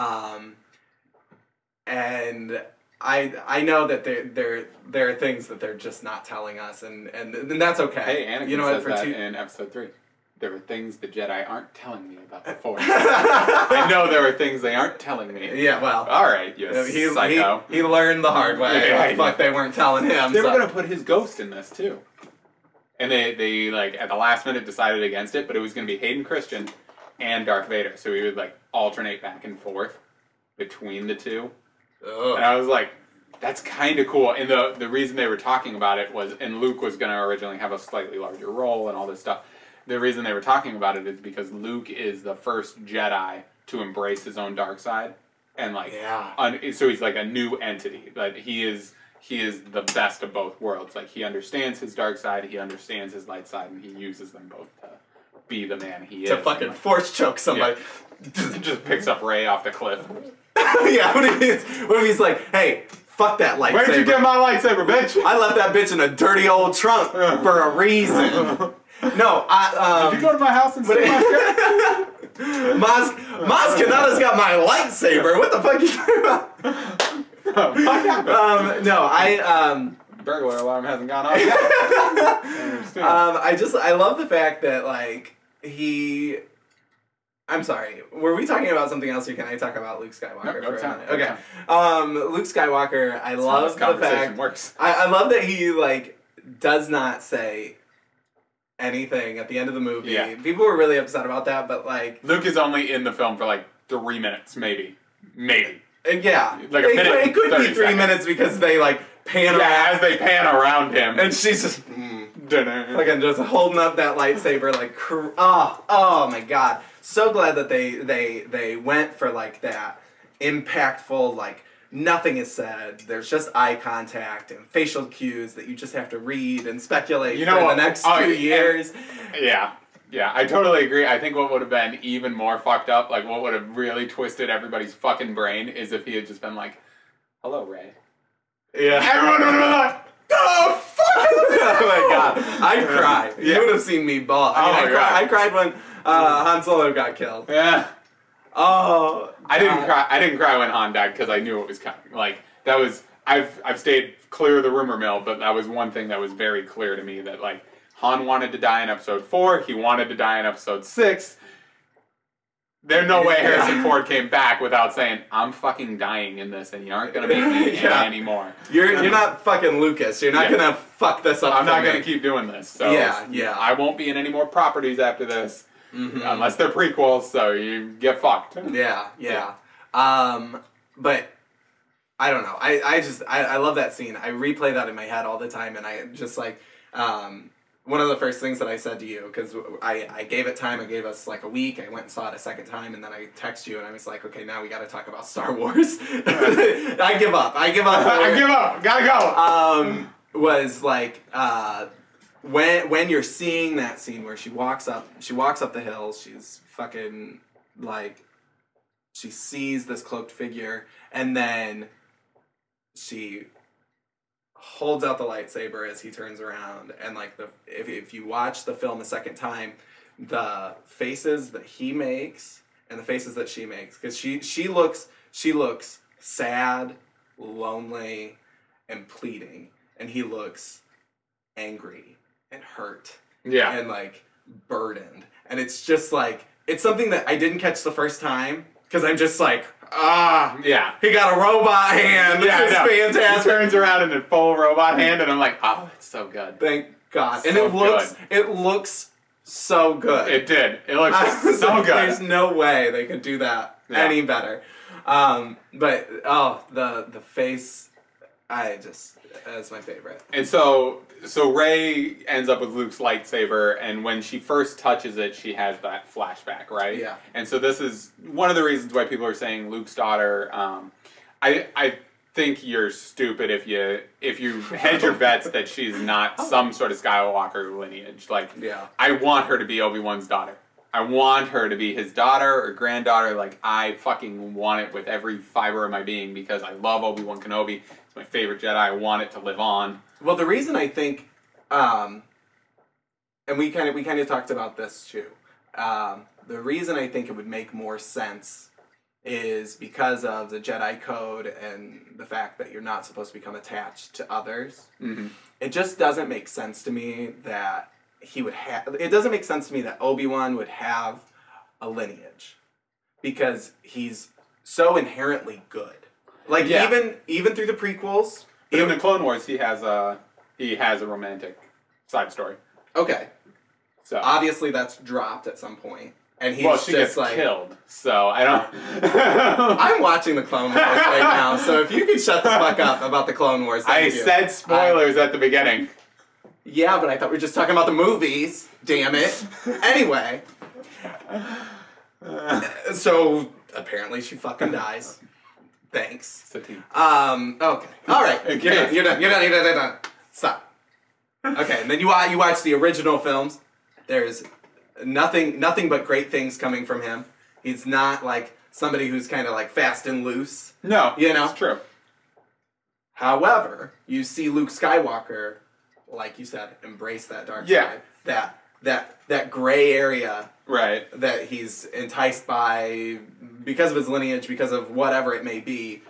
and I know that there are things that they're just not telling us, and that's okay. Hey, Anakin you know says that in Episode 3. There are things the Jedi aren't telling me about the Force. I know there are things they aren't telling me. Yeah, well. All right, you psycho. He learned the hard way. Yeah, Fuck, they weren't telling him. They were going to put his ghost in this, too. And they like, at the last minute decided against it, but it was going to be Hayden Christian and Darth Vader. So we would, like, alternate back and forth between the two. Ugh. And I was like, that's kind of cool. And the reason they were talking about it was, and Luke was going to originally have a slightly larger role and all this stuff. The reason they were talking about it is because Luke is the first Jedi to embrace his own dark side, and like, so he's like a new entity. Like he is the best of both worlds. Like he understands his dark side, he understands his light side, and he uses them both to be the man he is. To fucking like, force choke somebody. Yeah. Just picks up Rey off the cliff. Yeah. What if he's like, hey, fuck that lightsaber. Where'd you get my lightsaber, bitch? I left that bitch in a dirty old trunk for a reason. No, Did you go to my house and steal my shit? Maz Kanata's got my lightsaber. What the fuck are you talking about? No, burglar alarm hasn't gone off yet. I love the fact that like I'm sorry. Were we talking about something else, or can I talk about Luke Skywalker for a minute? Okay. Luke Skywalker. I love the fact. Works. I love that he like does not say anything at the end of the movie. Yeah. People were really upset about that, but like Luke is only in the film for like 3 minutes, maybe. Yeah. Like a minute It could be 30 3 seconds. minutes because they like pan around. Yeah, as they pan around him. And she's just Dinner. fucking just holding up that lightsaber like oh my god. So glad that they went for like that impactful, like nothing is said. There's just eye contact and facial cues that you just have to read and speculate You know for what? the next Oh, 2 yeah. years. Yeah, I totally agree. I think what would have been even more fucked up, like what would have really twisted everybody's fucking brain, is if he had just been like, "Hello, Ray." Yeah. Everyone would have been like, "Oh fuck!" Oh my god, I'd cry. Yeah. You would have seen me bawl. Oh my God. I cried when Han Solo got killed. Yeah. Oh, I didn't God. cry. I didn't cry when Han died because I knew it was coming. Like that was. I've stayed clear of the rumor mill, but that was one thing that was very clear to me, that like Han wanted to die in Episode 4. He wanted to die in Episode 6. There's no way Harrison Ford came back without saying, "I'm fucking dying in this, and you aren't gonna make me Yeah. anymore. You're not fucking Lucas. You're not Yeah. gonna fuck this up. I'm not for me." gonna keep doing this." So Yeah. I won't be in any more properties after this, unless they're prequels. So you get fucked. Yeah. But I don't know. I love that scene. I replay that in my head all the time, and I just like one of the first things that I said to you, because I gave it time. I gave us like a week. I went and saw it a second time, and then I text you, and I was like, okay, now we got to talk about Star Wars. I give up. I give up. Gotta go. Was like when you're seeing that scene where she walks up the hill. She's fucking like, she sees this cloaked figure, and then she holds out the lightsaber as he turns around, and like if you watch the film a second time, the faces that he makes and the faces that she makes, because she looks sad, lonely, and pleading, and he looks angry and hurt Yeah. and like burdened, and it's just like, it's something that I didn't catch the first time because I'm just like, Yeah. he got a robot hand. This is I know. He fantastic. turns around in a full robot hand, and I'm like, "Oh, it's so good." Thank God. So And it looks so good. It did. It looks so good. There's no way they could do that any better. But the face, that's my favorite. And so Rey ends up with Luke's lightsaber, and when she first touches it, she has that flashback, right? Yeah. And so this is one of the reasons why people are saying Luke's daughter. I think you're stupid if you hedge your bets that she's not some sort of Skywalker lineage. Like, Yeah. I want her to be Obi-Wan's daughter. I want her to be his daughter or granddaughter. Like, I fucking want it with every fiber of my being, because I love Obi-Wan Kenobi. It's my favorite Jedi. I want it to live on. Well, the reason I think, and we kind of talked about this too. The reason I think it would make more sense is because of the Jedi Code and the fact that you're not supposed to become attached to others. Mm-hmm. It just doesn't make sense to me that he would have. It doesn't make sense to me that Obi-Wan would have a lineage, because he's so inherently good. Like, Yeah. even through the prequels. But in the Clone Wars, he has a romantic side story. Okay. So Obviously, that's dropped at some point, and he's she just gets like, killed. So I don't. I'm watching the Clone Wars right now, so if you could shut the fuck up about the Clone Wars, I thank you. said spoilers at the beginning. Yeah, but I thought we were just talking about the movies. Damn it. Anyway, so apparently she fucking dies. Thanks. Satine. Okay. All right. Okay. You're done. Stop. Okay, and then you watch the original films. There's nothing but great things coming from him. He's not like somebody who's kind of like fast and loose. No, You know? it's true. However, you see Luke Skywalker, like you said, embrace that dark Yeah. side. That gray area Right. that he's enticed by because of his lineage, because of whatever it may be.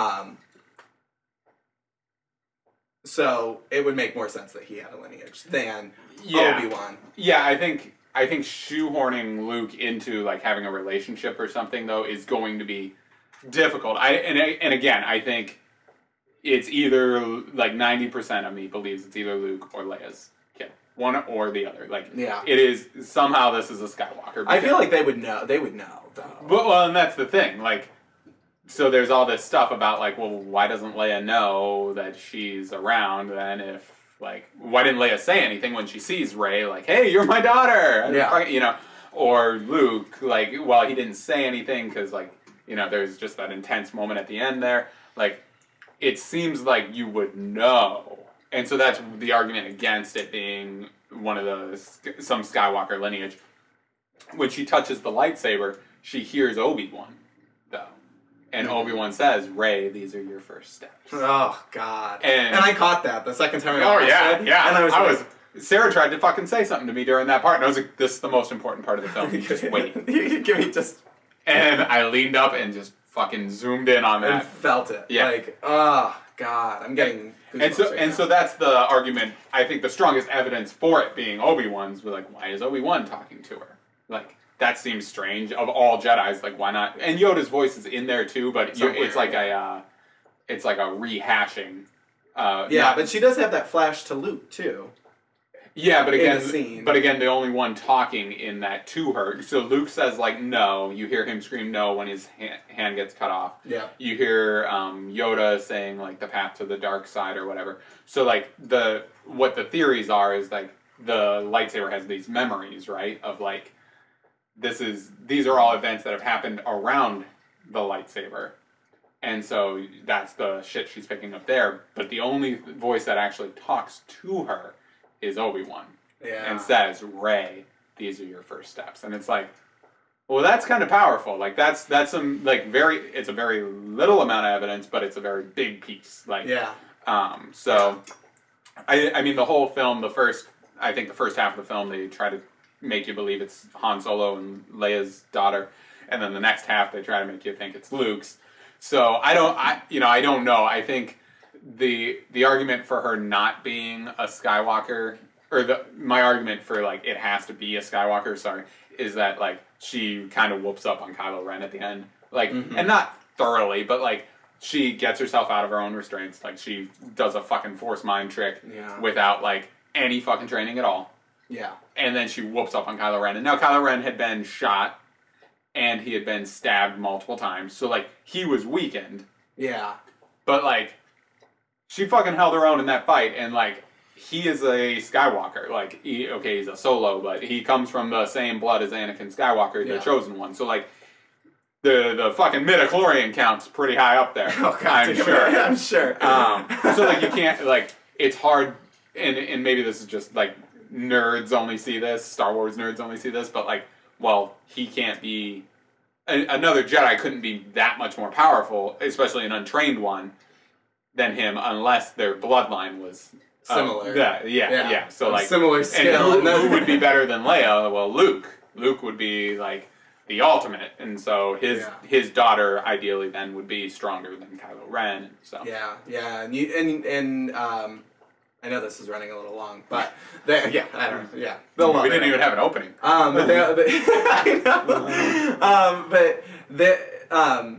So it would make more sense that he had a lineage than Obi-Wan. Yeah, I think shoehorning Luke into like having a relationship or something though is going to be difficult. And again, I think it's either like 90% of me believes it's either Luke or Leia's kid. one or the other. Like, Yeah. it is somehow this is a Skywalker. I feel like they would know. They would know, though. But, well, and that's the thing. Like, so there's all this stuff about like, well, why doesn't Leia know that she's around? Then if like, why didn't Leia say anything when she sees Rey? Like, hey, you're my daughter. Yeah. You know, or Luke. Like, well, he didn't say anything because like, you know, there's just that intense moment at the end there. Like, it seems like you would know. And so that's the argument against it being one of some Skywalker lineage. When she touches the lightsaber, she hears Obi-Wan, though. And Obi-Wan says, Rey, these are your first steps. Oh, God. And I caught that the second time I watched it. Yeah. And I was Sarah tried to fucking say something to me during that part, and I was like, this is the most important part of the film. Just wait. You give me just... And I leaned up and just fucking zoomed in on that. And felt it. Yeah. Like, oh, God. I'm getting... So that's the argument. I think the strongest evidence for it being Obi-Wan's was like, why is Obi-Wan talking to her? Like, that seems strange. Of all Jedis, like, why not? And Yoda's voice is in there too, but it's like a rehashing. But she does have that flash to Luke too. Yeah, but in the scene. the only one talking in that to her. So Luke says like no. You hear him scream no when his hand gets cut off. Yeah. You hear Yoda saying like the path to the dark side or whatever. So like what the theories are is like the lightsaber has these memories, right? Of like these are all events that have happened around the lightsaber. And so that's the shit she's picking up there. But the only voice that actually talks to her is Obi-Wan. Yeah. And says, Rey, these are your first steps. And it's like, well, that's kind of powerful. Like that's some like it's a very little amount of evidence, but it's a very big piece. Like yeah. So I mean the whole film, the first half of the film they try to make you believe it's Han Solo and Leia's daughter, and then the next half they try to make you think it's Luke's. So I don't know. I think the argument for her not being a Skywalker, or my argument for like it has to be a Skywalker, sorry, is that like she kind of whoops up on Kylo Ren at the end, like, and not thoroughly, but like she gets herself out of her own restraints, like she does a fucking force mind trick without like any fucking training at all. Yeah. And then she whoops up on Kylo Ren, and now Kylo Ren had been shot. And he had been stabbed multiple times. So, like, he was weakened. Yeah. But, like, she fucking held her own in that fight. And, like, he is a Skywalker. Like, he's a Solo, but he comes from the same blood as Anakin Skywalker, the chosen one. So, like, the fucking midichlorian count's pretty high up there. Oh, God. I'm sure. I'm sure. So, like, you can't, like, it's hard, and maybe this is just, like, nerds only see this, Star Wars nerds only see this, but, like, well, he can't be... Another Jedi couldn't be that much more powerful, especially an untrained one, than him, unless their bloodline was... similar. Yeah. So, like... Similar skill. And who would be better than Leia? Well, Luke. Luke would be, like, the ultimate. And so his daughter, ideally, then, would be stronger than Kylo Ren. So. Yeah. And I know this is running a little long, but I don't know. Yeah, we didn't even have an opening. I know.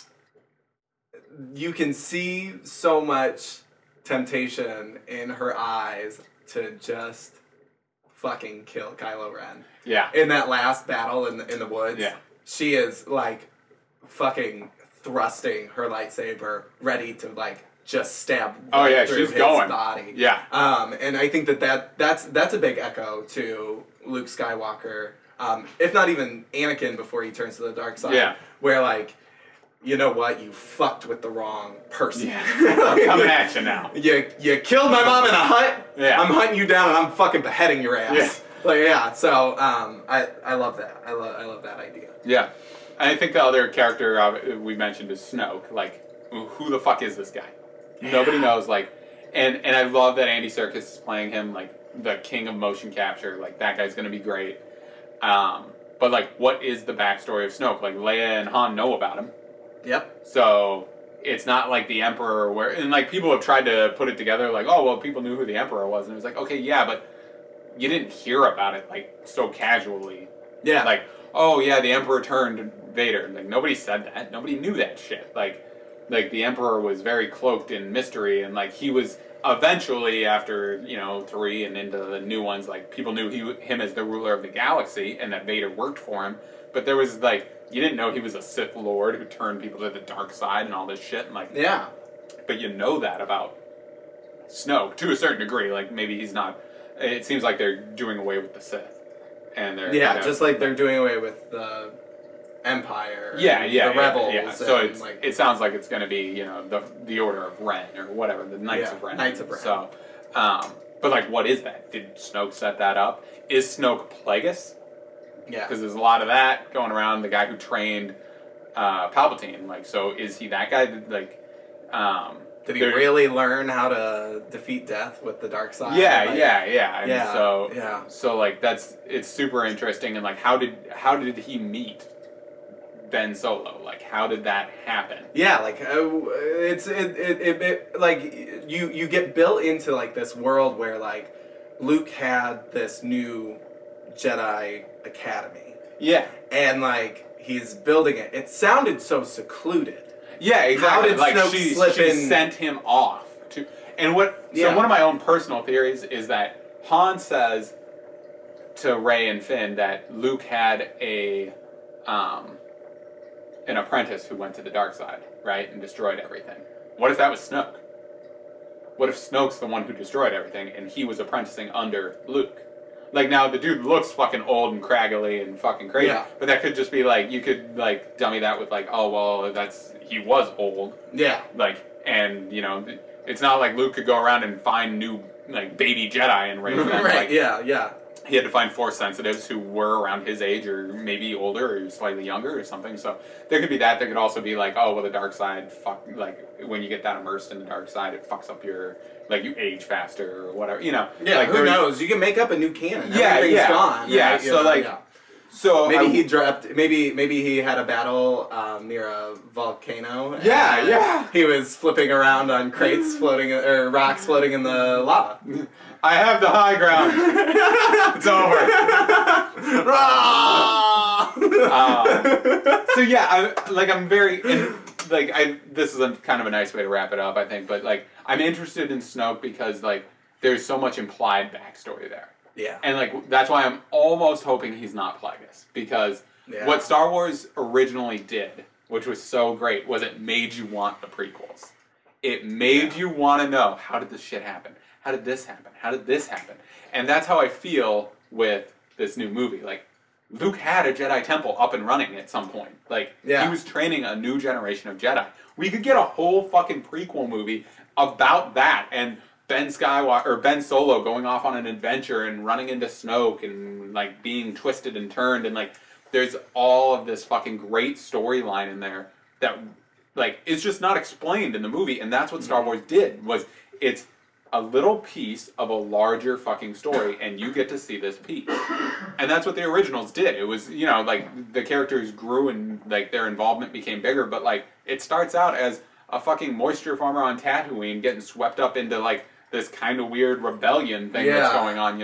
You can see so much temptation in her eyes to just fucking kill Kylo Ren. Yeah. In that last battle in the woods. Yeah. She is like fucking thrusting her lightsaber, ready to like just stab through she's his going. body. Yeah. And I think that's a big echo to Luke Skywalker, if not even Anakin before he turns to the dark side. Yeah. Where like, you know what, you fucked with the wrong person. Yeah. I'm coming at you now. You killed my mom in a hut. Yeah. I'm hunting you down and I'm fucking beheading your ass. Yeah. Like so I love that. I love that idea. Yeah. I think the other character we mentioned is Snoke. Like, who the fuck is this guy? Nobody knows, like, and I love that Andy Serkis is playing him, like, the king of motion capture. Like, that guy's gonna be great. But, like, what is the backstory of Snoke? Like, Leia and Han know about him. Yep. So, it's not like the Emperor and, like, people have tried to put it together, like, oh, well, people knew who the Emperor was. And it was like, okay, yeah, but you didn't hear about it, like, so casually. Yeah. Like, oh, yeah, the Emperor turned Vader. Like, nobody said that. Nobody knew that shit. Like, like the Emperor was very cloaked in mystery, and like he was eventually after 3 and into the new ones, like people knew him as the ruler of the galaxy, and that Vader worked for him. But there was like you didn't know he was a Sith Lord who turned people to the dark side and all this shit, and like Yeah. But you know that about Snoke to a certain degree. Like maybe he's not. It seems like they're doing away with the Sith, and they're just like they're doing away with the Empire. The rebels. Yeah. So it sounds like it's going to be the Order of Ren or whatever, the Knights of Ren. Knights of Ren. So, but like, what is that? Did Snoke set that up? Is Snoke Plagueis? Yeah. Because there's a lot of that going around. The guy who trained Palpatine. Like, so is he that guy? Like, did he really learn how to defeat death with the dark side? Yeah, like, And so like it's super interesting. And like, how did he meet Ben Solo? Like, how did that happen? Yeah, like it like you get built into like this world where like Luke had this new Jedi Academy. Yeah, and like he's building it. It sounded so secluded. Yeah, exactly. How did like Snoke she slip in? Sent him off to, and what? Yeah. So one of my own personal theories is that Han says to Rey and Finn that Luke had an apprentice who went to the dark side, right, and destroyed everything. What if that was Snoke? What if Snoke's the one who destroyed everything and he was apprenticing under Luke? Like, now the dude looks fucking old and craggly and fucking crazy, but that could just be like, you could like dummy that with like, oh well, he was old. Yeah. Like, and it's not like Luke could go around and find new like baby Jedi and raise them. Right. Like, Yeah. He had to find Force sensitives who were around his age or maybe older or slightly younger or something. So there could be that. There could also be like, oh well, the dark side like when you get that immersed in the dark side, it fucks up your you age faster or whatever. Yeah. Like, who knows? You can make up a new canon. Yeah. Everything's gone. Yeah. Right? So So maybe he dropped. Maybe he had a battle near a volcano. And yeah. He was flipping around on crates floating or rocks floating in the lava. I have the high ground. It's over. So yeah, I'm very this is kind of a nice way to wrap it up, I think. But like, I'm interested in Snoke because like there's so much implied backstory there. Yeah. And like that's why I'm almost hoping he's not Plagueis, because what Star Wars originally did, which was so great, was it made you want the prequels. It made you want to know, how did this shit happen? How did this happen? How did this happen? And that's how I feel with this new movie. Like, Luke had a Jedi Temple up and running at some point. Like, he was training a new generation of Jedi. We could get a whole fucking prequel movie about that, and Ben Solo going off on an adventure and running into Snoke and like being twisted and turned, and like there's all of this fucking great storyline in there that like is just not explained in the movie, and that's what Star Wars did. It's a little piece of a larger fucking story, and you get to see this piece. And that's what the originals did. It was, like the characters grew and like their involvement became bigger, but like it starts out as a fucking moisture farmer on Tatooine getting swept up into like this kind of weird rebellion thing that's going on,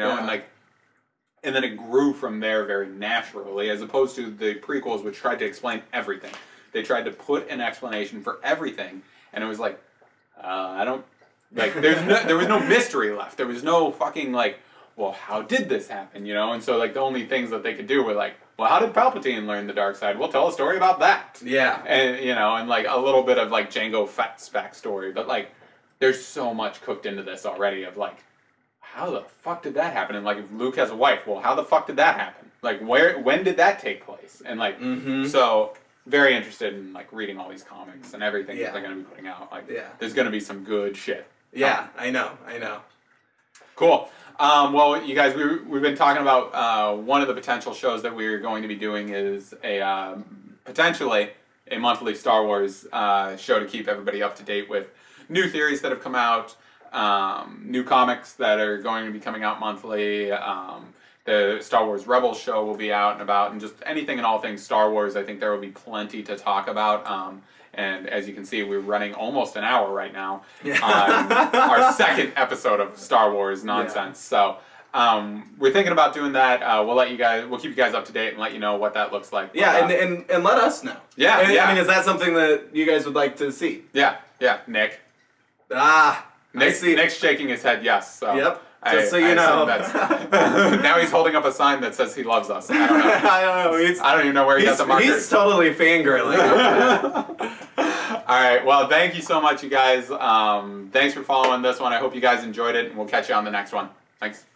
and then it grew from there very naturally, as opposed to the prequels, which tried to explain everything. They tried to put an explanation for everything, and it was like, I don't, like, there was no mystery left. There was no fucking, like, well, how did this happen, And so, like, the only things that they could do were, like, well, how did Palpatine learn the dark side? Well, tell a story about that. Yeah. And, and, like, a little bit of, like, Jango Fett's backstory. But, like, there's so much cooked into this already of, like, how the fuck did that happen? And, like, if Luke has a wife, well, how the fuck did that happen? Like, when did that take place? And, like, so very interested in, like, reading all these comics and everything that they're going to be putting out. Like, there's going to be some good shit. Yeah, I know. Cool. Well, you guys, we've been talking about one of the potential shows that we're going to be doing is potentially a monthly Star Wars show to keep everybody up to date with new theories that have come out, new comics that are going to be coming out monthly. The Star Wars Rebels show will be out and about, and just anything and all things Star Wars. I think there will be plenty to talk about. And as you can see, we're running almost an hour right now on our second episode of Star Wars Nonsense. So we're thinking about doing that. We'll keep you guys up to date and let you know what that looks like. Yeah, But, and let us know. Yeah, I mean, yeah. is that something that you guys would like to see? yeah, Nick. I see. Nick's shaking his head yes. So Yep. Just so you know. Now he's holding up a sign that says he loves us. I don't know. I don't know. I don't even know where he got the markers. He's totally fangirling. All right. Well, thank you so much, you guys. Thanks for following this one. I hope you guys enjoyed it, and we'll catch you on the next one. Thanks.